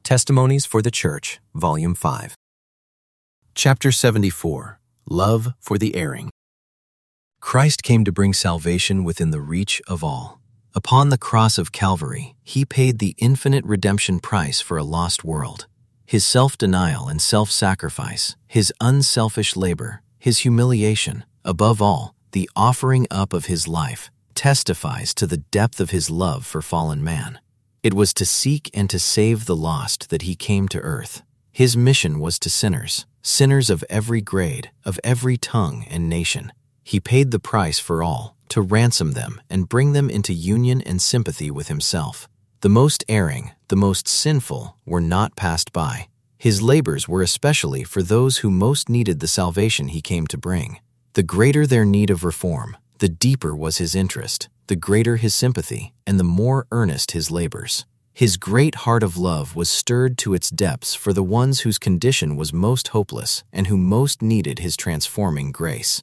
Testimonies for the Church, Volume 5. Chapter 74. Love for the Erring. Christ came to bring salvation within the reach of all. Upon the cross of Calvary, he paid the infinite redemption price for a lost world. His self-denial and self-sacrifice, his unselfish labor, his humiliation, above all, the offering up of his life, testifies to the depth of his love for fallen man. It was to seek and to save the lost that he came to earth. His mission was to sinners, sinners of every grade, of every tongue and nation. He paid the price for all, to ransom them and bring them into union and sympathy with himself. The most erring, the most sinful, were not passed by. His labors were especially for those who most needed the salvation he came to bring. The greater their need of reform, the deeper was his interest, the greater his sympathy, and the more earnest his labors. His great heart of love was stirred to its depths for the ones whose condition was most hopeless and who most needed his transforming grace.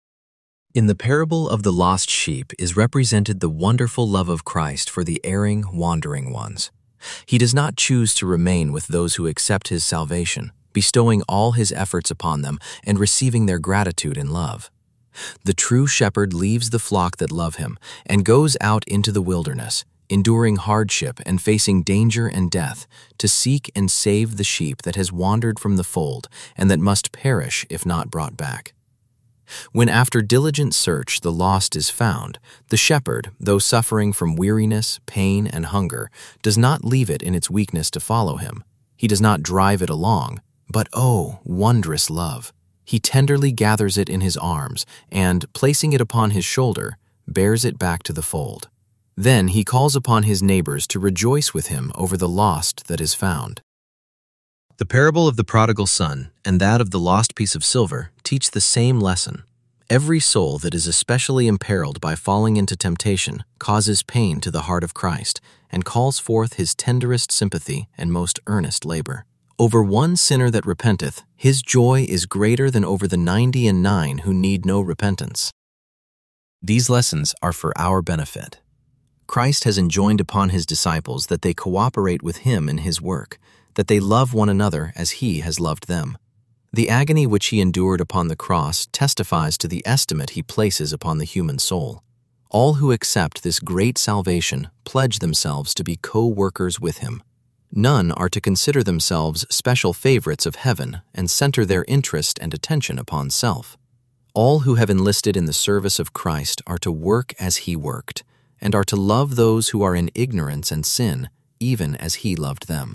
In the parable of the lost sheep is represented the wonderful love of Christ for the erring, wandering ones. He does not choose to remain with those who accept his salvation, bestowing all his efforts upon them and receiving their gratitude and love. The true shepherd leaves the flock that love him and goes out into the wilderness, enduring hardship and facing danger and death, to seek and save the sheep that has wandered from the fold and that must perish if not brought back. When after diligent search the lost is found, the shepherd, though suffering from weariness, pain, and hunger, does not leave it in its weakness to follow him. He does not drive it along, but oh, wondrous love! He tenderly gathers it in his arms and, placing it upon his shoulder, bears it back to the fold. Then he calls upon his neighbors to rejoice with him over the lost that is found. The parable of the prodigal son and that of the lost piece of silver teach the same lesson. Every soul that is especially imperiled by falling into temptation causes pain to the heart of Christ and calls forth his tenderest sympathy and most earnest labor. Over one sinner that repenteth, his joy is greater than over the 99 who need no repentance. These lessons are for our benefit. Christ has enjoined upon his disciples that they cooperate with him in his work, that they love one another as he has loved them. The agony which he endured upon the cross testifies to the estimate he places upon the human soul. All who accept this great salvation pledge themselves to be co-workers with him. None are to consider themselves special favorites of heaven and center their interest and attention upon self. All who have enlisted in the service of Christ are to work as he worked, and are to love those who are in ignorance and sin, even as he loved them.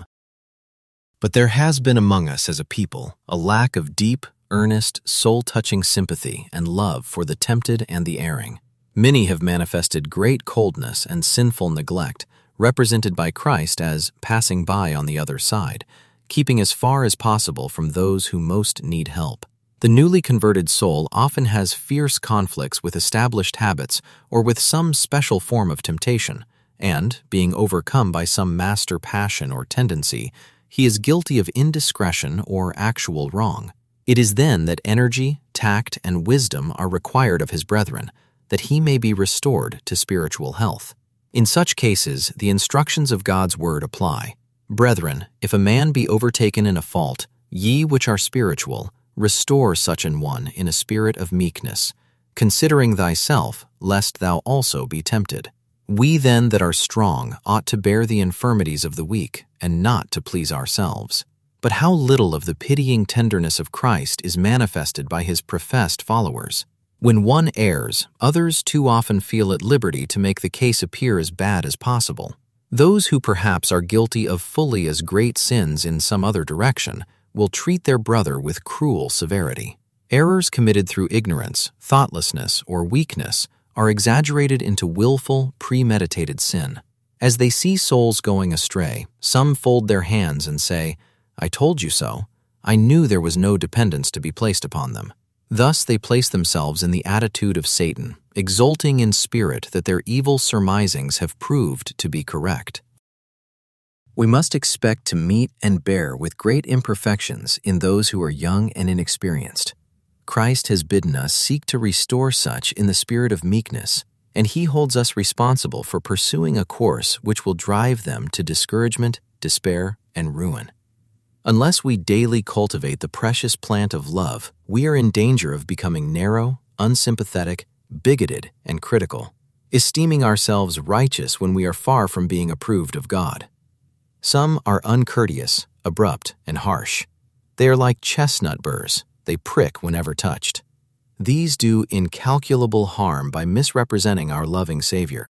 But there has been among us as a people a lack of deep, earnest, soul-touching sympathy and love for the tempted and the erring. Many have manifested great coldness and sinful neglect, represented by Christ as passing by on the other side, keeping as far as possible from those who most need help. The newly converted soul often has fierce conflicts with established habits or with some special form of temptation, and, being overcome by some master passion or tendency, he is guilty of indiscretion or actual wrong. It is then that energy, tact, and wisdom are required of his brethren, that he may be restored to spiritual health. In such cases, the instructions of God's word apply. Brethren, if a man be overtaken in a fault, ye which are spiritual, restore such an one in a spirit of meekness, considering thyself, lest thou also be tempted. We then that are strong ought to bear the infirmities of the weak, and not to please ourselves. But how little of the pitying tenderness of Christ is manifested by his professed followers. When one errs, others too often feel at liberty to make the case appear as bad as possible. Those who perhaps are guilty of fully as great sins in some other direction will treat their brother with cruel severity. Errors committed through ignorance, thoughtlessness, or weakness are exaggerated into willful, premeditated sin. As they see souls going astray, some fold their hands and say, "I told you so. I knew there was no dependence to be placed upon them." Thus they place themselves in the attitude of Satan, exulting in spirit that their evil surmisings have proved to be correct. We must expect to meet and bear with great imperfections in those who are young and inexperienced. Christ has bidden us seek to restore such in the spirit of meekness, and he holds us responsible for pursuing a course which will drive them to discouragement, despair, and ruin. Unless we daily cultivate the precious plant of love, we are in danger of becoming narrow, unsympathetic, bigoted, and critical, esteeming ourselves righteous when we are far from being approved of God. Some are uncourteous, abrupt, and harsh. They are like chestnut burrs. They prick whenever touched. These do incalculable harm by misrepresenting our loving Savior.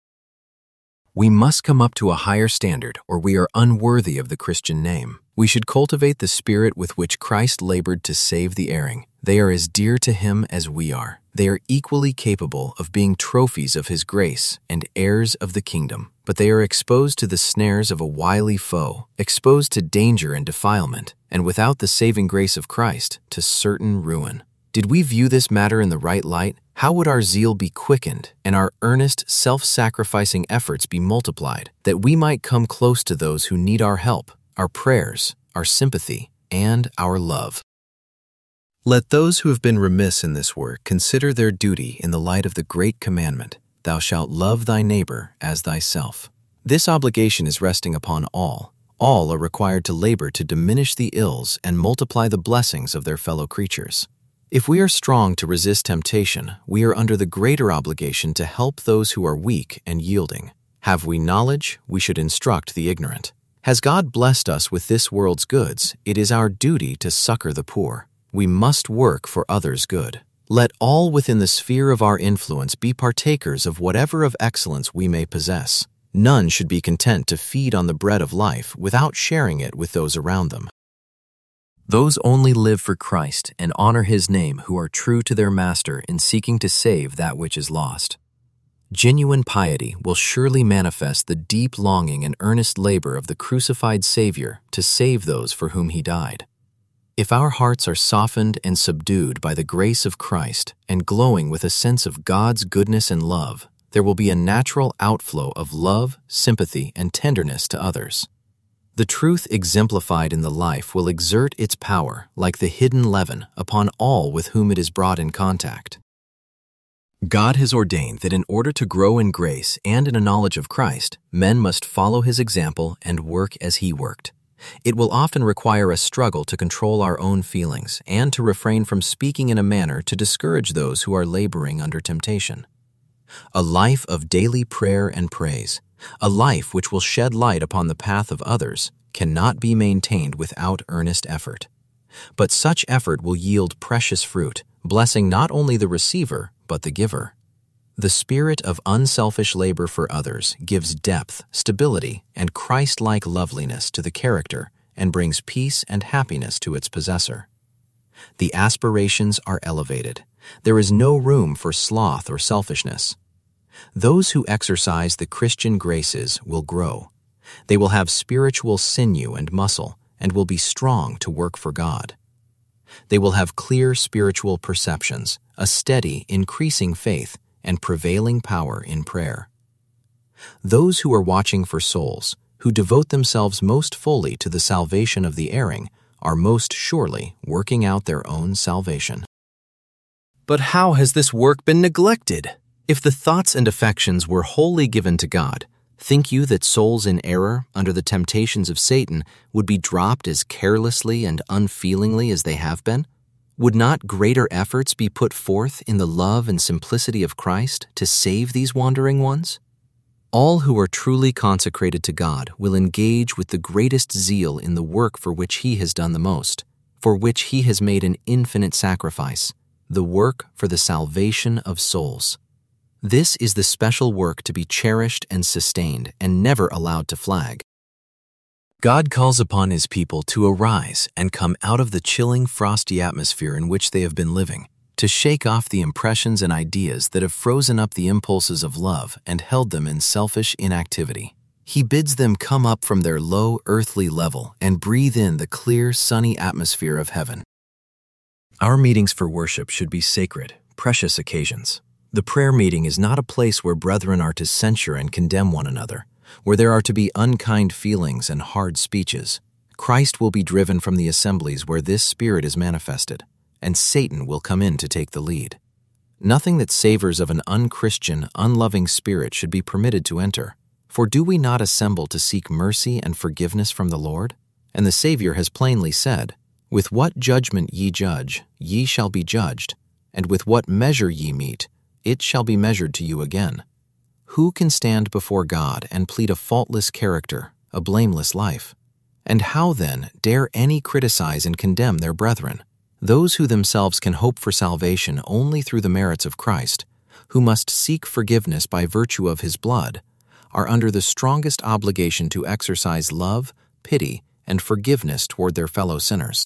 We must come up to a higher standard, or we are unworthy of the Christian name. We should cultivate the spirit with which Christ labored to save the erring. They are as dear to him as we are. They are equally capable of being trophies of his grace and heirs of the kingdom, but they are exposed to the snares of a wily foe, exposed to danger and defilement, and without the saving grace of Christ, to certain ruin. Did we view this matter in the right light, how would our zeal be quickened and our earnest, self-sacrificing efforts be multiplied, that we might come close to those who need our help, our prayers, our sympathy, and our love? Let those who have been remiss in this work consider their duty in the light of the great commandment, "Thou shalt love thy neighbor as thyself." This obligation is resting upon all. All are required to labor to diminish the ills and multiply the blessings of their fellow creatures. If we are strong to resist temptation, we are under the greater obligation to help those who are weak and yielding. Have we knowledge, we should instruct the ignorant. Has God blessed us with this world's goods, it is our duty to succor the poor. We must work for others' good. Let all within the sphere of our influence be partakers of whatever of excellence we may possess. None should be content to feed on the bread of life without sharing it with those around them. Those only live for Christ and honor his name who are true to their master in seeking to save that which is lost. Genuine piety will surely manifest the deep longing and earnest labor of the crucified Savior to save those for whom he died. If our hearts are softened and subdued by the grace of Christ and glowing with a sense of God's goodness and love, there will be a natural outflow of love, sympathy, and tenderness to others. The truth exemplified in the life will exert its power, like the hidden leaven, upon all with whom it is brought in contact. God has ordained that in order to grow in grace and in a knowledge of Christ, men must follow his example and work as he worked. It will often require a struggle to control our own feelings and to refrain from speaking in a manner to discourage those who are laboring under temptation. A life of daily prayer and praise, a life which will shed light upon the path of others, cannot be maintained without earnest effort. But such effort will yield precious fruit, blessing not only the receiver, but the giver. The spirit of unselfish labor for others gives depth, stability, and Christ-like loveliness to the character and brings peace and happiness to its possessor. The aspirations are elevated. There is no room for sloth or selfishness. Those who exercise the Christian graces will grow. They will have spiritual sinew and muscle and will be strong to work for God. They will have clear spiritual perceptions, a steady, increasing faith, and prevailing power in prayer. Those who are watching for souls, who devote themselves most fully to the salvation of the erring, are most surely working out their own salvation. But how has this work been neglected? If the thoughts and affections were wholly given to God, think you that souls in error, under the temptations of Satan, would be dropped as carelessly and unfeelingly as they have been? Would not greater efforts be put forth in the love and simplicity of Christ to save these wandering ones? All who are truly consecrated to God will engage with the greatest zeal in the work for which he has done the most, for which he has made an infinite sacrifice, the work for the salvation of souls. This is the special work to be cherished and sustained and never allowed to flag. God calls upon his people to arise and come out of the chilling, frosty atmosphere in which they have been living, to shake off the impressions and ideas that have frozen up the impulses of love and held them in selfish inactivity. He bids them come up from their low earthly level and breathe in the clear, sunny atmosphere of heaven. Our meetings for worship should be sacred, precious occasions. The prayer meeting is not a place where brethren are to censure and condemn one another, where there are to be unkind feelings and hard speeches. Christ will be driven from the assemblies where this spirit is manifested, and Satan will come in to take the lead. Nothing that savors of an unchristian, unloving spirit should be permitted to enter. For do we not assemble to seek mercy and forgiveness from the Lord? And the Savior has plainly said, "With what judgment ye judge, ye shall be judged, and with what measure ye mete, it shall be measured to you again." Who can stand before God and plead a faultless character, a blameless life? And how then dare any criticize and condemn their brethren? Those who themselves can hope for salvation only through the merits of Christ, who must seek forgiveness by virtue of his blood, are under the strongest obligation to exercise love, pity, and forgiveness toward their fellow sinners.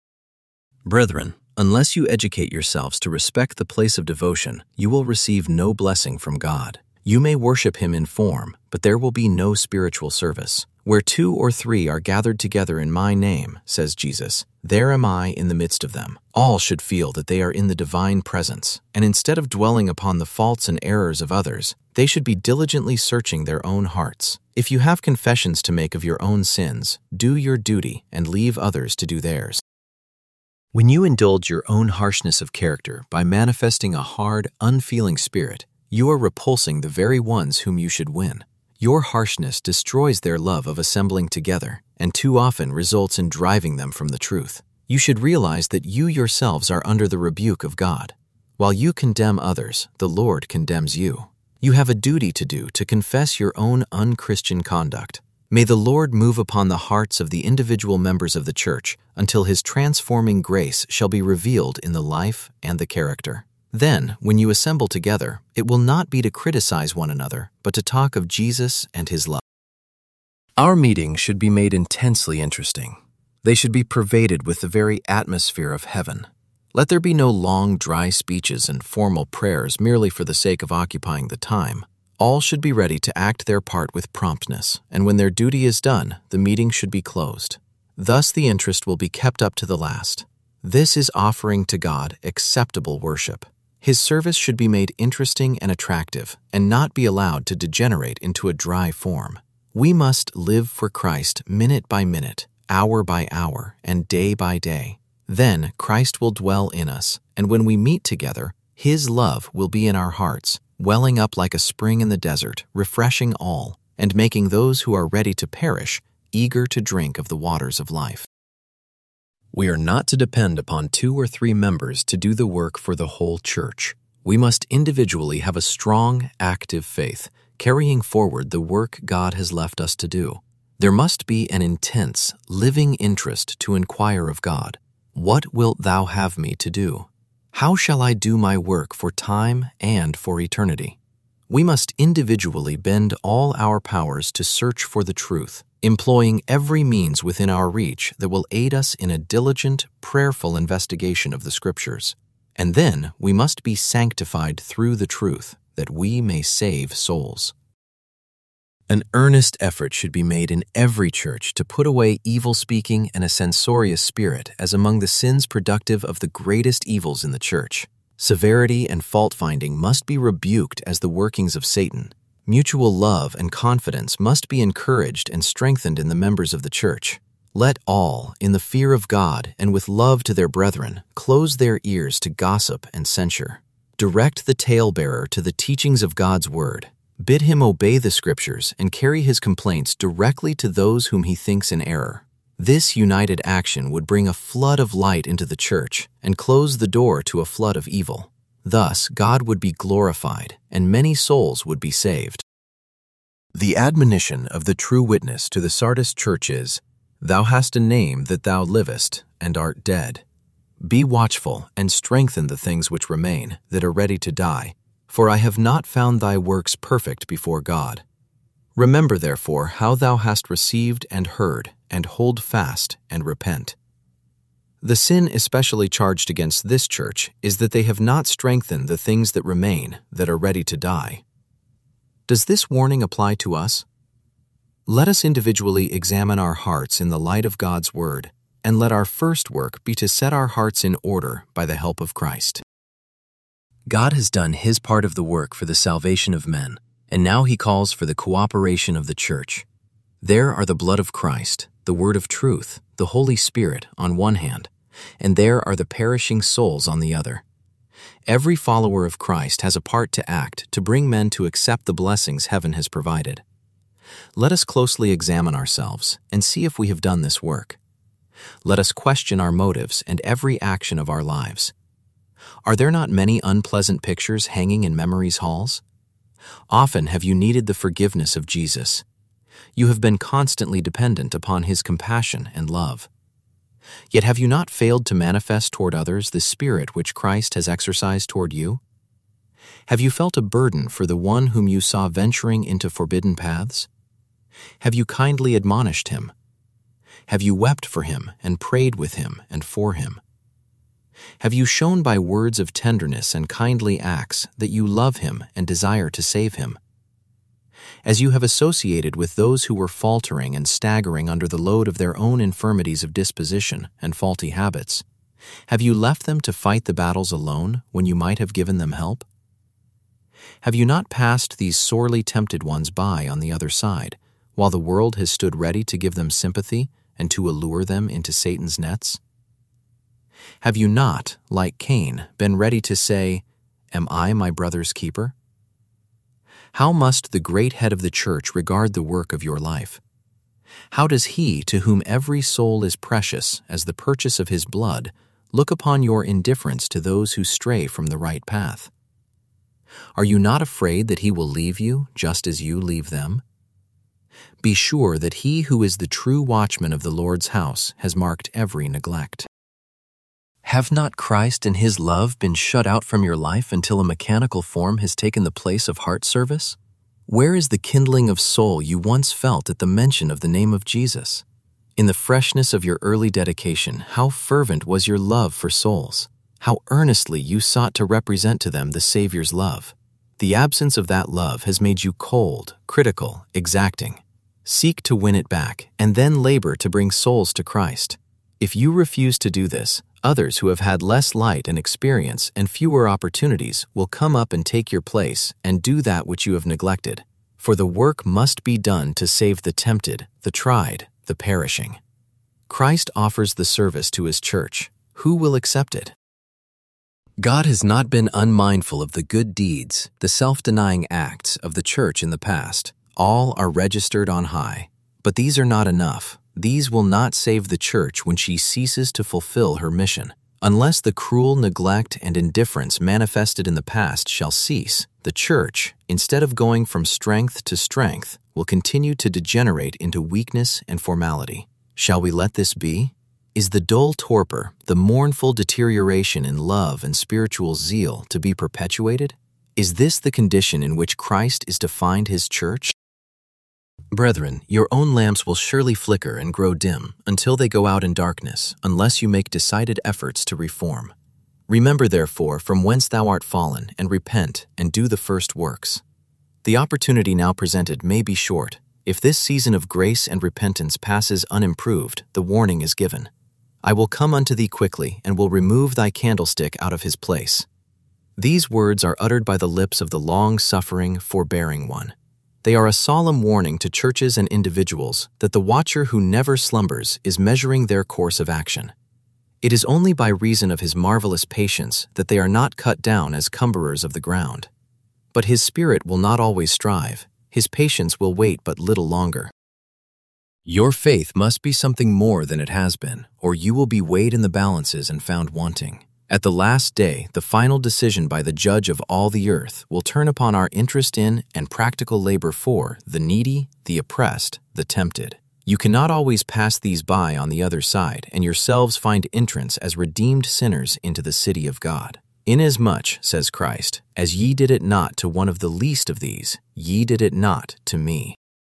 Brethren, unless you educate yourselves to respect the place of devotion, you will receive no blessing from God. You may worship him in form, but there will be no spiritual service. Where 2 or 3 are gathered together in my name, says Jesus, there am I in the midst of them. All should feel that they are in the divine presence, and instead of dwelling upon the faults and errors of others, they should be diligently searching their own hearts. If you have confessions to make of your own sins, do your duty and leave others to do theirs. When you indulge your own harshness of character by manifesting a hard, unfeeling spirit, you are repulsing the very ones whom you should win. Your harshness destroys their love of assembling together, and too often results in driving them from the truth. You should realize that you yourselves are under the rebuke of God. While you condemn others, the Lord condemns you. You have a duty to do to confess your own unchristian conduct. May the Lord move upon the hearts of the individual members of the church until his transforming grace shall be revealed in the life and the character. Then, when you assemble together, it will not be to criticize one another, but to talk of Jesus and his love. Our meetings should be made intensely interesting. They should be pervaded with the very atmosphere of heaven. Let there be no long, dry speeches and formal prayers merely for the sake of occupying the time. All should be ready to act their part with promptness, and when their duty is done, the meeting should be closed. Thus the interest will be kept up to the last. This is offering to God acceptable worship. His service should be made interesting and attractive, and not be allowed to degenerate into a dry form. We must live for Christ minute by minute, hour by hour, and day by day. Then Christ will dwell in us, and when we meet together, his love will be in our hearts, welling up like a spring in the desert, refreshing all, and making those who are ready to perish eager to drink of the waters of life. We are not to depend upon 2 or 3 members to do the work for the whole church. We must individually have a strong, active faith, carrying forward the work God has left us to do. There must be an intense, living interest to inquire of God, "What wilt thou have me to do? How shall I do my work for time and for eternity?" We must individually bend all our powers to search for the truth, employing every means within our reach that will aid us in a diligent, prayerful investigation of the Scriptures. And then we must be sanctified through the truth, that we may save souls. An earnest effort should be made in every church to put away evil speaking and a censorious spirit as among the sins productive of the greatest evils in the church. Severity and fault-finding must be rebuked as the workings of Satan. Mutual love and confidence must be encouraged and strengthened in the members of the church. Let all, in the fear of God and with love to their brethren, close their ears to gossip and censure. Direct the talebearer to the teachings of God's word. Bid him obey the Scriptures and carry his complaints directly to those whom he thinks in error. This united action would bring a flood of light into the church and close the door to a flood of evil. Thus, God would be glorified and many souls would be saved. The admonition of the true witness to the Sardis church is, "Thou hast a name that thou livest, and art dead. Be watchful and strengthen the things which remain, that are ready to die, for I have not found thy works perfect before God. Remember therefore how thou hast received and heard, and hold fast and repent." The sin especially charged against this church is that they have not strengthened the things that remain, that are ready to die. Does this warning apply to us? Let us individually examine our hearts in the light of God's word, and let our first work be to set our hearts in order by the help of Christ. God has done his part of the work for the salvation of men, and now he calls for the cooperation of the church. There are the blood of Christ, the word of truth, the Holy Spirit on one hand, and there are the perishing souls on the other. Every follower of Christ has a part to act to bring men to accept the blessings heaven has provided. Let us closely examine ourselves and see if we have done this work. Let us question our motives and every action of our lives. Are there not many unpleasant pictures hanging in memory's halls? Often have you needed the forgiveness of Jesus. You have been constantly dependent upon his compassion and love. Yet have you not failed to manifest toward others the spirit which Christ has exercised toward you? Have you felt a burden for the one whom you saw venturing into forbidden paths? Have you kindly admonished him? Have you wept for him and prayed with him and for him? Have you shown by words of tenderness and kindly acts that you love him and desire to save him? As you have associated with those who were faltering and staggering under the load of their own infirmities of disposition and faulty habits, have you left them to fight the battles alone when you might have given them help? Have you not passed these sorely tempted ones by on the other side, while the world has stood ready to give them sympathy and to allure them into Satan's nets? Have you not, like Cain, been ready to say, "Am I my brother's keeper?" How must the great head of the church regard the work of your life? How does he, to whom every soul is precious as the purchase of his blood, look upon your indifference to those who stray from the right path? Are you not afraid that he will leave you just as you leave them? Be sure that he who is the true watchman of the Lord's house has marked every neglect. Have not Christ and his love been shut out from your life until a mechanical form has taken the place of heart service? Where is the kindling of soul you once felt at the mention of the name of Jesus? In the freshness of your early dedication, how fervent was your love for souls? How earnestly you sought to represent to them the Savior's love. The absence of that love has made you cold, critical, exacting. Seek to win it back, and then labor to bring souls to Christ. If you refuse to do this, others who have had less light and experience and fewer opportunities will come up and take your place and do that which you have neglected. For the work must be done to save the tempted, the tried, the perishing. Christ offers the service to his church. Who will accept it? God has not been unmindful of the good deeds, the self-denying acts of the church in the past. All are registered on high. But these are not enough. These will not save the church when she ceases to fulfill her mission. Unless the cruel neglect and indifference manifested in the past shall cease, the church, instead of going from strength to strength, will continue to degenerate into weakness and formality. Shall we let this be? Is the dull torpor, the mournful deterioration in love and spiritual zeal to be perpetuated? Is this the condition in which Christ is to find his church? Brethren, your own lamps will surely flicker and grow dim until they go out in darkness, unless you make decided efforts to reform. Remember, therefore, from whence thou art fallen, and repent, and do the first works. The opportunity now presented may be short. If this season of grace and repentance passes unimproved, the warning is given. I will come unto thee quickly, and will remove thy candlestick out of his place. These words are uttered by the lips of the long-suffering, forbearing one. They are a solemn warning to churches and individuals that the watcher who never slumbers is measuring their course of action. It is only by reason of his marvelous patience that they are not cut down as cumberers of the ground. But his spirit will not always strive. His patience will wait but little longer. Your faith must be something more than it has been, or you will be weighed in the balances and found wanting. At the last day, the final decision by the judge of all the earth will turn upon our interest in and practical labor for the needy, the oppressed, the tempted. You cannot always pass these by on the other side and yourselves find entrance as redeemed sinners into the city of God. Inasmuch, says Christ, as ye did it not to one of the least of these, ye did it not to me.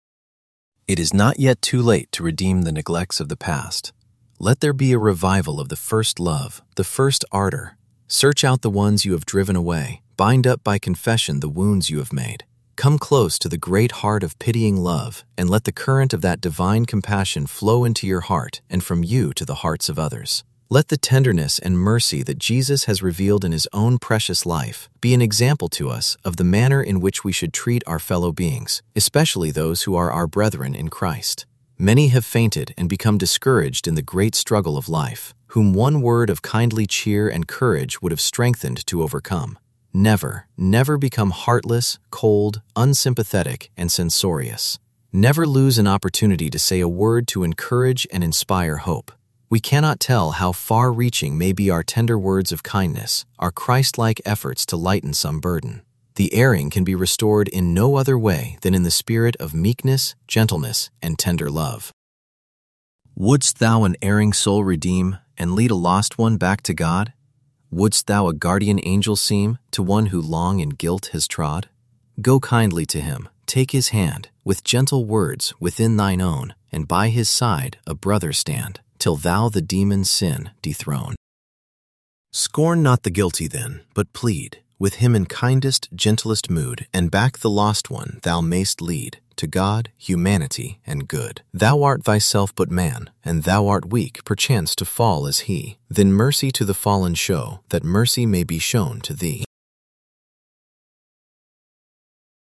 It is not yet too late to redeem the neglects of the past. Let there be a revival of the first love, the first ardor. Search out the ones you have driven away. Bind up by confession the wounds you have made. Come close to the great heart of pitying love, and let the current of that divine compassion flow into your heart and from you to the hearts of others. Let the tenderness and mercy that Jesus has revealed in his own precious life be an example to us of the manner in which we should treat our fellow beings, especially those who are our brethren in Christ. Many have fainted and become discouraged in the great struggle of life, whom one word of kindly cheer and courage would have strengthened to overcome. Never, never become heartless, cold, unsympathetic, and censorious. Never lose an opportunity to say a word to encourage and inspire hope. We cannot tell how far-reaching may be our tender words of kindness, our Christ-like efforts to lighten some burden. The erring can be restored in no other way than in the spirit of meekness, gentleness, and tender love. Wouldst thou an erring soul redeem and lead a lost one back to God? Wouldst thou a guardian angel seem to one who long in guilt has trod? Go kindly to him, take his hand, with gentle words within thine own, and by his side a brother stand, till thou the demon's sin dethrone. Scorn not the guilty then, but plead with him in kindest, gentlest mood, and back the lost one thou mayst lead to God, humanity, and good. Thou art thyself but man, and thou art weak, perchance to fall as he. Then mercy to the fallen show, that mercy may be shown to thee.